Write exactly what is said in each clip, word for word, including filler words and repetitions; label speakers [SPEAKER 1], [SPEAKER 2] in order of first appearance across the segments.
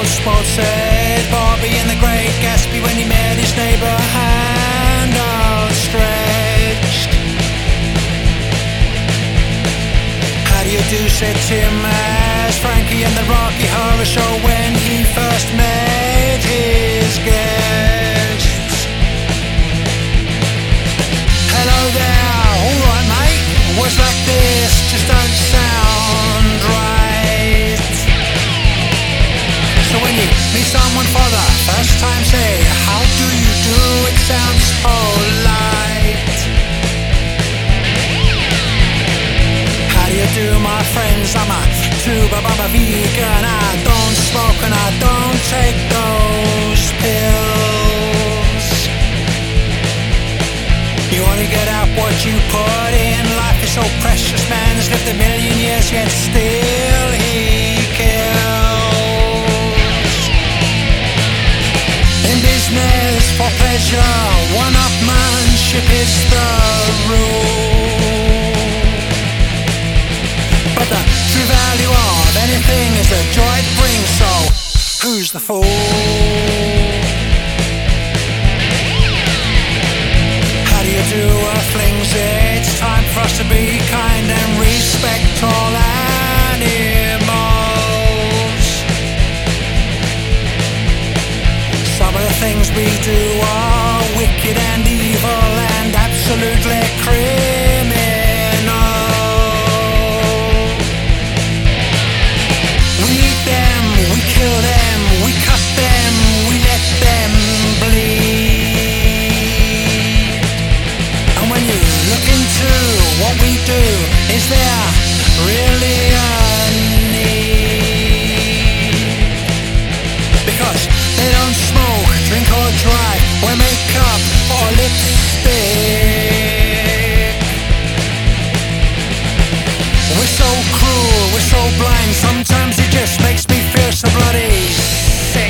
[SPEAKER 1] old sportshead Bobby and the Great Gatsby when he met his neighbour, hand outstretched. How do you do, said Tim, as Frankie and the Rocky Horror Show when he first met his guests. Hello there, alright mate, words like this just don't sound right. So when you meet someone for the first time, say, how do you do? It sounds polite. How do you do, my friends? I'm a tuber, I'm a vegan. I don't smoke and I don't take those pills. You only get out what you put in. Life is so precious, man has lived a million years, yet still he kills. In business, for pleasure, one-upmanship is the rule. But the true value of anything is the joy it brings, so who's the fool? How do you do, earthlings? It's time for us to be kind and respect all animals. Some of the things we do are wicked and evil and absolutely criminal. We eat them, we kill them, we cut them, we let them bleed. And when you look into what we do, is there really a need? Because they don't smoke, drink or drive, wear makeup or lipstick. We're so cruel, we're so blind, sometimes it just makes me feel so bloody sick.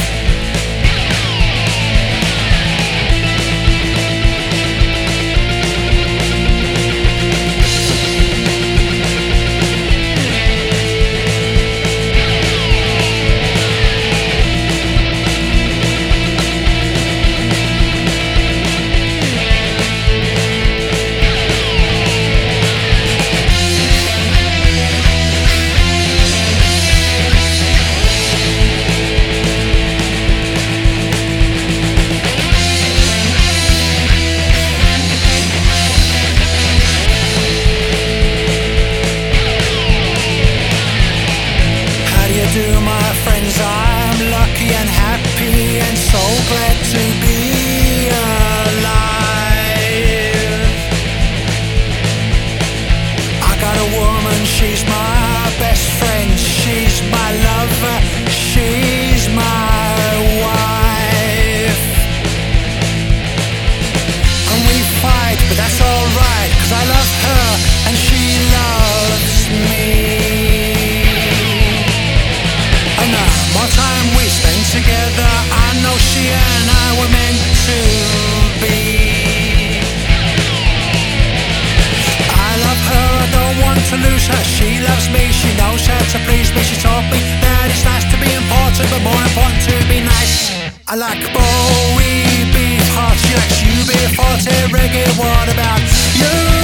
[SPEAKER 1] She's my best friend, she's my lover, she's my wife. And we fight, but that's alright, cause I love her and she loves me. And the more time we spend together, I know she and I were meant to be. I love her, I don't want to lose her. She loves me, she knows how to please me. She taught me that it's nice to be important, but more important to be nice. I like Bowie, beef heart. She likes you, beef heart, reggae. What about you?